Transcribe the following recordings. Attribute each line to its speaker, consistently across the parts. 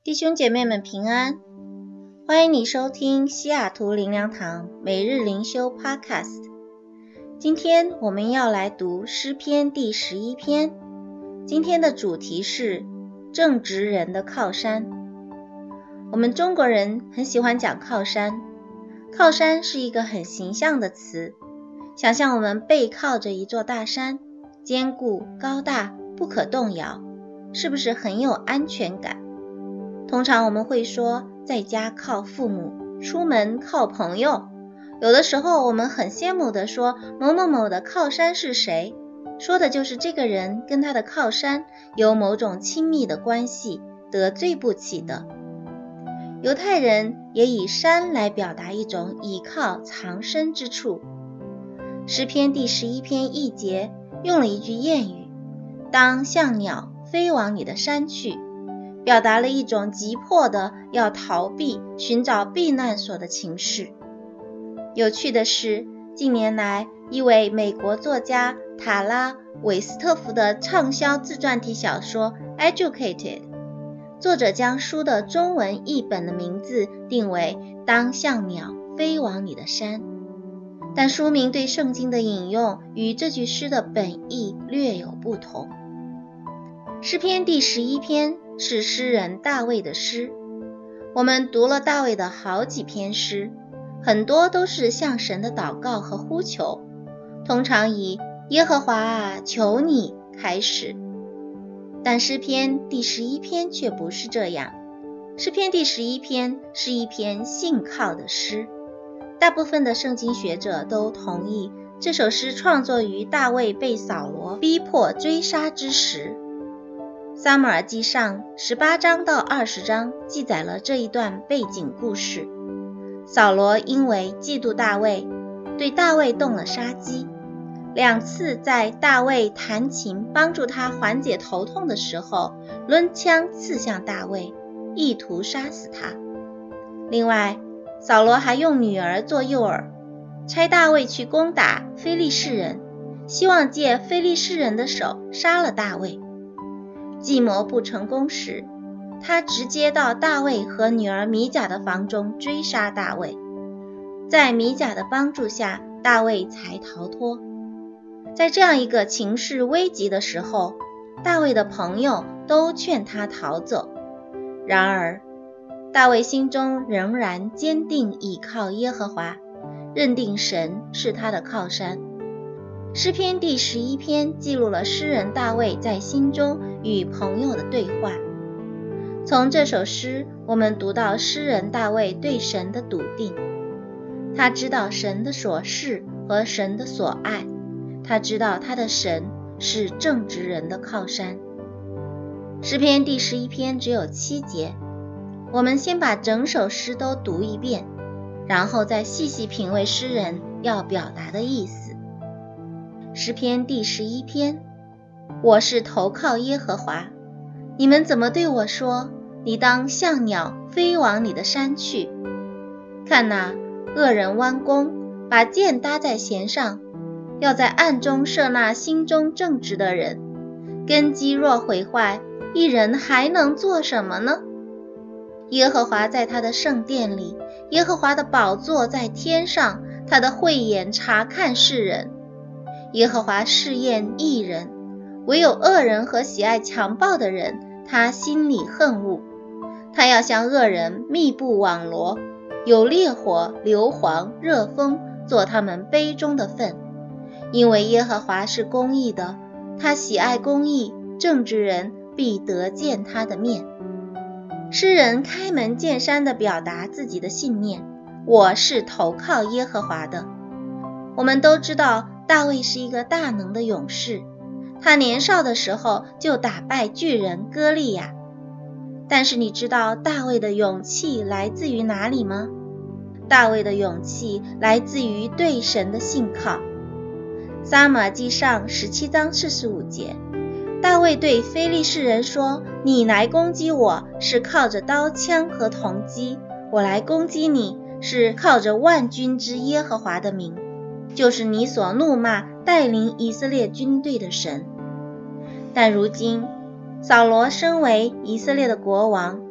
Speaker 1: 弟兄姐妹们平安，欢迎你收听西雅图灵粮堂每日灵修 Podcast。 今天我们要来读诗篇第11篇，今天的主题是正直人的靠山。我们中国人很喜欢讲靠山，靠山是一个很形象的词，想象我们背靠着一座大山，坚固高大不可动摇，是不是很有安全感？通常我们会说，在家靠父母，出门靠朋友。有的时候我们很羡慕地说，某某某的靠山是谁，说的就是这个人跟他的靠山有某种亲密的关系，得罪不起的。犹太人也以山来表达一种倚靠藏身之处。诗篇第11篇1节用了一句谚语，当像鸟飞往你的山去，表达了一种急迫的要逃避、寻找避难所的情势。有趣的是，近年来一位美国作家塔拉·韦斯特福的畅销自传体小说《Educated》，作者将书的中文译本的名字定为《当像鸟飞往你的山》，但书名对圣经的引用与这句诗的本意略有不同。诗篇第11篇是诗人大卫的诗。我们读了大卫的好几篇诗，很多都是向神的祷告和呼求，通常以耶和华啊，求你开始。但诗篇第11篇却不是这样。诗篇第11篇是一篇信靠的诗。大部分的圣经学者都同意，这首诗创作于大卫被扫罗逼迫追杀之时。撒母耳记上18章到20章记载了这一段背景故事。扫罗因为嫉妒大卫，对大卫动了杀机，2次在大卫弹琴帮助他缓解头痛的时候，抡枪刺向大卫，意图杀死他。另外，扫罗还用女儿做诱饵，差大卫去攻打非利士人，希望借非利士人的手杀了大卫。计谋不成功时，他直接到大卫和女儿米甲的房中追杀大卫。在米甲的帮助下，大卫才逃脱。在这样一个情势危急的时候，大卫的朋友都劝他逃走。然而，大卫心中仍然坚定倚靠耶和华，认定神是他的靠山。诗篇第11篇记录了诗人大卫在心中与朋友的对话。从这首诗，我们读到诗人大卫对神的笃定。他知道神的所是和神的所爱，他知道他的神是正直人的靠山。诗篇第11篇只有7节，我们先把整首诗都读一遍，然后再细细品味诗人要表达的意思。诗篇第11篇，我是投靠耶和华，你们怎么对我说，你当像鸟飞往你的山去？看哪，恶人弯弓，把箭搭在弦上，要在暗中射那心中正直的人。根基若毁坏，一人还能做什么呢？耶和华在他的圣殿里，耶和华的宝座在天上，他的慧眼察看世人。耶和华试验义人，唯有恶人和喜爱强暴的人，他心里恨恶。他要向恶人密布网罗，有烈火、硫磺、热风做他们杯中的分。因为耶和华是公义的，他喜爱公义，正直人必得见他的面。诗人开门见山地表达自己的信念，我是投靠耶和华的。我们都知道大卫是一个大能的勇士，他年少的时候就打败巨人歌利亚。但是你知道大卫的勇气来自于哪里吗？大卫的勇气来自于对神的信靠。撒母耳记上17章45节，大卫对非利士人说，你来攻击我是靠着刀枪和铜戟，我来攻击你是靠着万军之耶和华的名，就是你所怒骂带领以色列军队的神。但如今扫罗身为以色列的国王，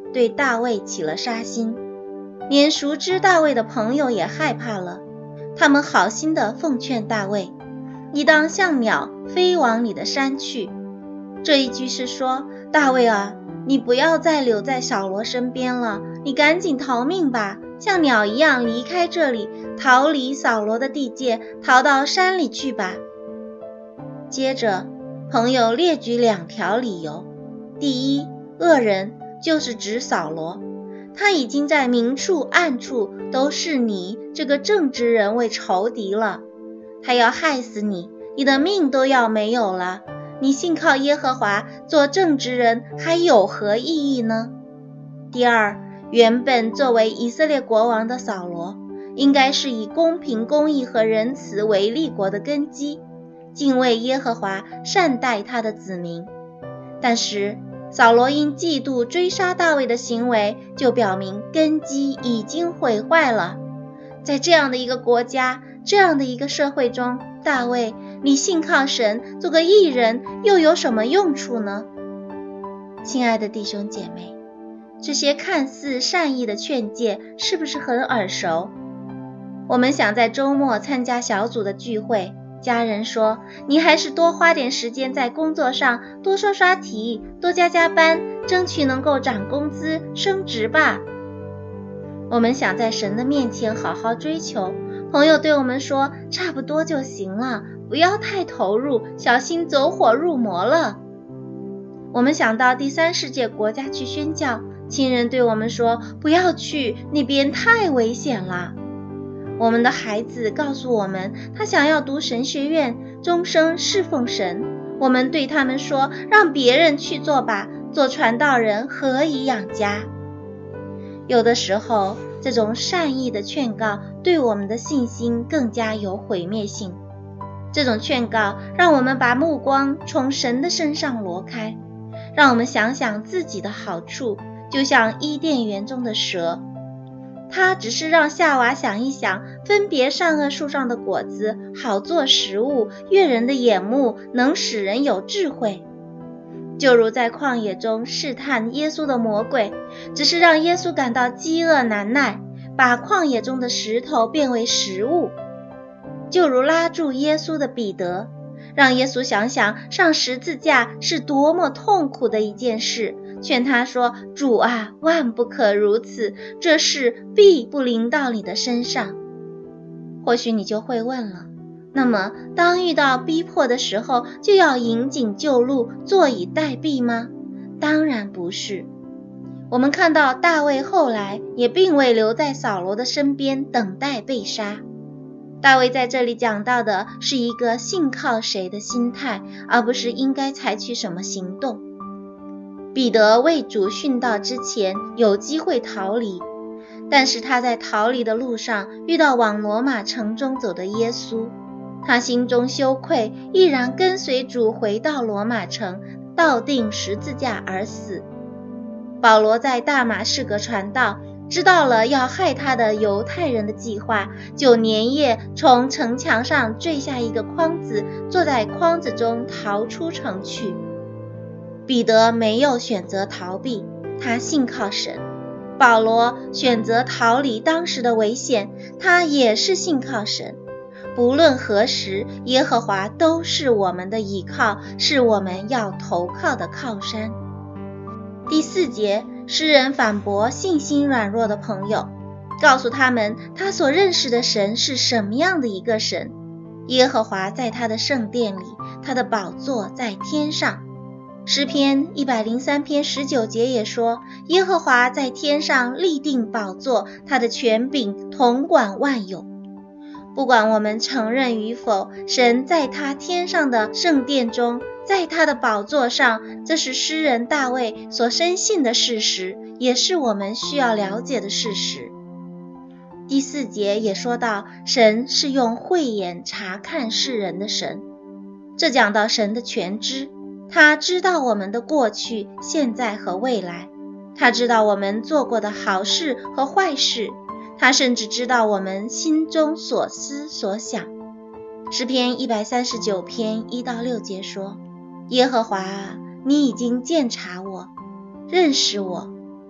Speaker 1: 对大卫起了杀心，连熟知大卫的朋友也害怕了。他们好心地奉劝大卫，你当像鸟飞往你的山去。这一句是说，大卫啊，你不要再留在扫罗身边了，你赶紧逃命吧，像鸟一样离开这里，逃离扫罗的地界，逃到山里去吧。接着朋友列举2条理由。第一，恶人就是指扫罗，他已经在明处暗处都视你这个正直人为仇敌了，他要害死你，你的命都要没有了，你信靠耶和华做正直人还有何意义呢？第二，原本作为以色列国王的扫罗，应该是以公平公义和仁慈为立国的根基，敬畏耶和华，善待他的子民。但是扫罗因嫉妒追杀大卫的行为，就表明根基已经毁坏了。在这样的一个国家，这样的一个社会中，大卫，你信靠神，做个义人，又有什么用处呢？亲爱的弟兄姐妹，这些看似善意的劝诫是不是很耳熟？我们想在周末参加小组的聚会，家人说，你还是多花点时间在工作上，多刷刷题，多加班，争取能够涨工资升职吧。我们想在神的面前好好追求，朋友对我们说，差不多就行了，不要太投入，小心走火入魔了。我们想到第三世界国家去宣教，亲人对我们说，不要去，那边太危险了。我们的孩子告诉我们，他想要读神学院，终生侍奉神。我们对他们说，让别人去做吧，做传道人何以养家？有的时候，这种善意的劝告对我们的信心更加有毁灭性。这种劝告让我们把目光从神的身上挪开，让我们想想自己的好处，就像伊甸园中的蛇，他只是让夏娃想一想，分别善恶树上的果子，好做食物，悦人的眼目，能使人有智慧。就如在旷野中试探耶稣的魔鬼，只是让耶稣感到饥饿难耐，把旷野中的石头变为食物。就如拉住耶稣的彼得，让耶稣想想上十字架是多么痛苦的一件事，劝他说，主啊，万不可如此，这事必不临到你的身上。或许你就会问了，那么当遇到逼迫的时候，就要引颈就戮，坐以待毙吗？当然不是。我们看到大卫后来也并未留在扫罗的身边等待被杀。大卫在这里讲到的是一个信靠谁的心态，而不是应该采取什么行动。彼得为主殉道之前有机会逃离，但是他在逃离的路上遇到往罗马城中走的耶稣，他心中羞愧，毅然跟随主回到罗马城，倒钉十字架而死。保罗在大马士革传道，知道了要害他的犹太人的计划，就连夜从城墙上坠下一个筐子，坐在筐子中逃出城去。彼得没有选择逃避，他信靠神。保罗选择逃离当时的危险，他也是信靠神。不论何时，耶和华都是我们的依靠，是我们要投靠的靠山。第4节，诗人反驳信心软弱的朋友，告诉他们他所认识的神是什么样的一个神。耶和华在他的圣殿里，他的宝座在天上。诗篇103篇19节也说，耶和华在天上立定宝座，他的权柄统管万有。不管我们承认与否，神在他天上的圣殿中，在他的宝座上，这是诗人大卫所深信的事实，也是我们需要了解的事实。第4节也说到，神是用慧眼察看世人的神，这讲到神的全知，他知道我们的过去、现在和未来，他知道我们做过的好事和坏事，他甚至知道我们心中所思所想。诗篇139篇1到6节说，耶和华啊，你已经鉴察我，认识我，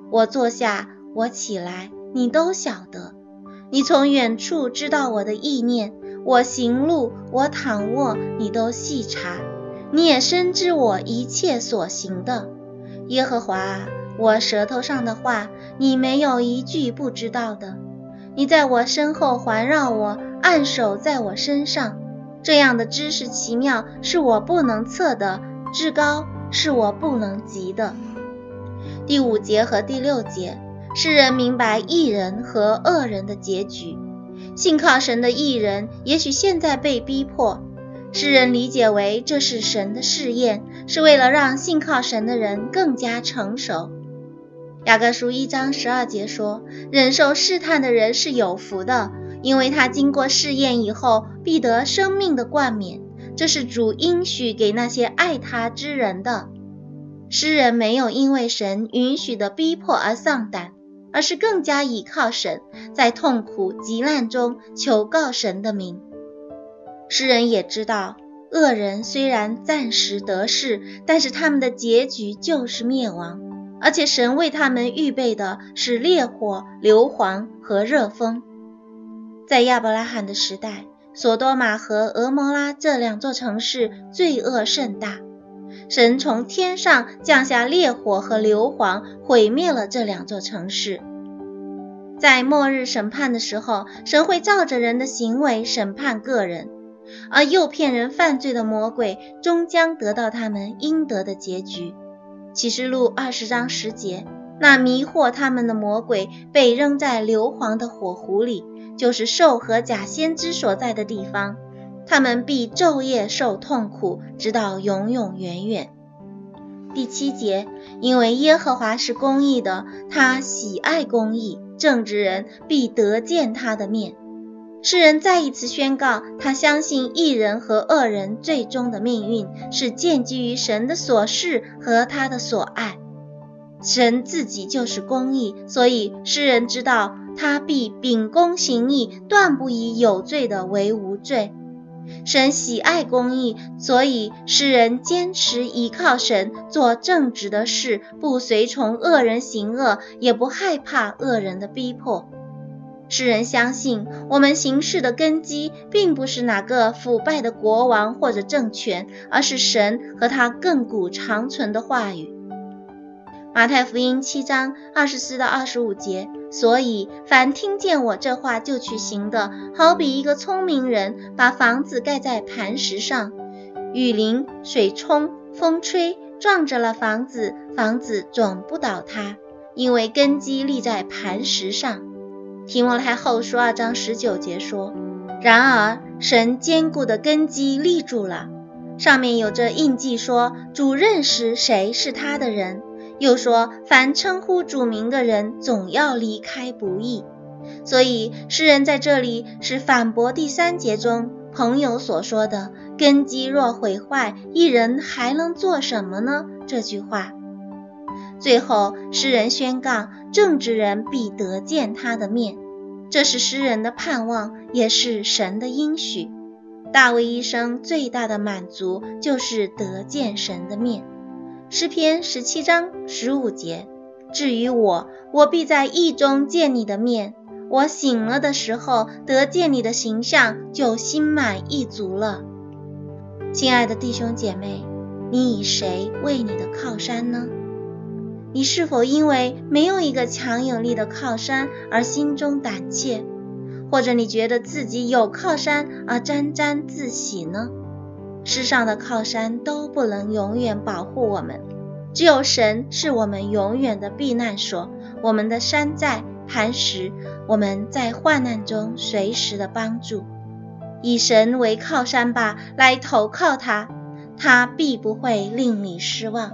Speaker 1: 我坐下，我起来，你都晓得。你从远处知道我的意念，我行路，我躺卧，你都细察。你也深知我一切所行的。耶和华啊，我舌头上的话，你没有一句不知道的。你在我身后环绕我，按手在我身上。这样的知识奇妙，是我不能测的，至高是我不能及的。第5节和第6节，诗人明白义人和恶人的结局。信靠神的义人，也许现在被逼迫，诗人理解为这是神的试验，是为了让信靠神的人更加成熟。雅各书1章12节说，忍受试探的人是有福的，因为他经过试验以后，必得生命的冠冕，这是主应许给那些爱他之人的。诗人没有因为神允许的逼迫而丧胆，而是更加倚靠神，在痛苦急难中求告神的名。诗人也知道，恶人虽然暂时得势，但是他们的结局就是灭亡，而且神为他们预备的是烈火、硫磺和热风。在亚伯拉罕的时代，索多玛和俄摩拉这2座城市罪恶甚大，神从天上降下烈火和硫磺，毁灭了这2座城市。在末日审判的时候，神会照着人的行为审判个人，而诱骗人犯罪的魔鬼终将得到他们应得的结局。启示录20章10节，那迷惑他们的魔鬼被扔在硫磺的火湖里，就是兽和假先知所在的地方，他们必昼夜受痛苦，直到永永远远。第7节，因为耶和华是公义的，他喜爱公义，正直人必得见他的面。诗人再一次宣告，他相信义人和恶人最终的命运是建基于神的所示和他的所爱。神自己就是公义，所以诗人知道他必秉公行义，断不以有罪的为无罪。神喜爱公义，所以诗人坚持依靠神，做正直的事，不随从恶人行恶，也不害怕恶人的逼迫。诗人相信，我们行事的根基并不是哪个腐败的国王或者政权，而是神和他亘古长存的话语。马太福音7章24到25节，所以凡听见我这话就去行的，好比一个聪明人把房子盖在磐石上，雨淋、水冲、风吹，撞着了房子，房子总不倒塌，因为根基立在磐石上。提摩太后书2章19节说，然而神坚固的根基立住了，上面有着印记说，主认识谁是他的人，又说凡称呼主名的人总要离开不义。所以诗人在这里是反驳第3节中朋友所说的根基若毁坏，一人还能做什么呢这句话。最后诗人宣告，正直人必得见他的面，这是诗人的盼望，也是神的应许。大卫一生最大的满足就是得见神的面。诗篇17章15节，至于我必在义中见你的面，我醒了的时候得见你的形象，就心满意足了。亲爱的弟兄姐妹，你以谁为你的靠山呢？你是否因为没有一个强有力的靠山而心中胆怯，或者你觉得自己有靠山而沾沾自喜呢？世上的靠山都不能永远保护我们，只有神是我们永远的避难所，我们的山寨、磐石，我们在患难中随时的帮助。以神为靠山吧，来投靠他，他必不会令你失望。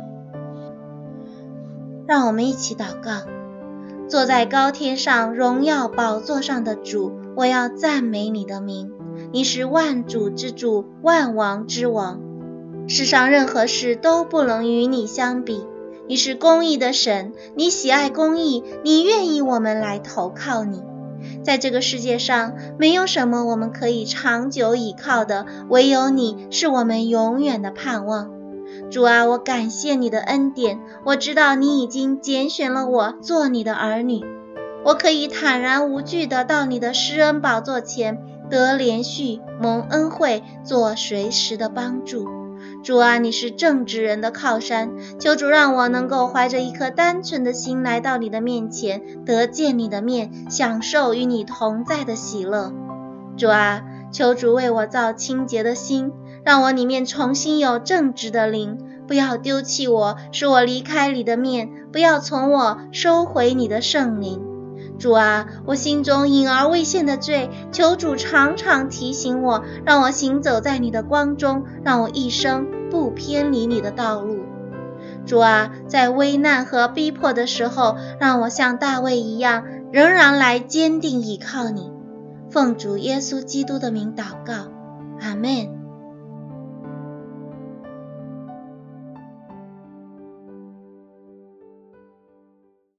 Speaker 1: 让我们一起祷告。坐在高天上荣耀宝座上的主，我要赞美你的名，你是万主之主，万王之王，世上任何事都不能与你相比。你是公义的神，你喜爱公义，你愿意我们来投靠你。在这个世界上，没有什么我们可以长久倚靠的，唯有你是我们永远的盼望。 主啊，我感谢你的恩典，我知道你已经拣选了我做你的儿女，我可以坦然无惧地到你的施恩宝座前，得连续蒙恩惠，做随时的帮助。主啊，你是正直人的靠山，求主让我能够怀着一颗单纯的心来到你的面前，得见你的面，享受与你同在的喜乐。主啊，求主为我造清洁的心，让我里面重新有正直的灵，不要丢弃我，使我离开你的面，不要从我收回你的圣灵。主啊，我心中隐而未现的罪，求主常常提醒我，让我行走在你的光中，让我一生不偏离你的道路。主啊，在危难和逼迫的时候，让我像大卫一样，仍然来坚定倚靠你。奉主耶稣基督的名祷告，阿们。